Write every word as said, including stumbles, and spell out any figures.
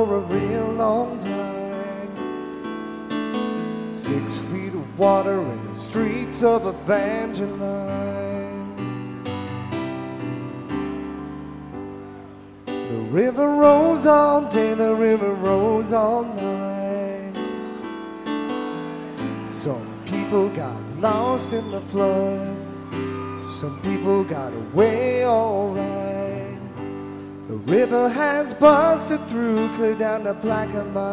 for a real long time. Six feet of water in the streets of Evangeline. The river rolls all day, the river rolls all night. Some people got lost in the flood, some people got away alright. The river has busted through, clear down the Plaquemine.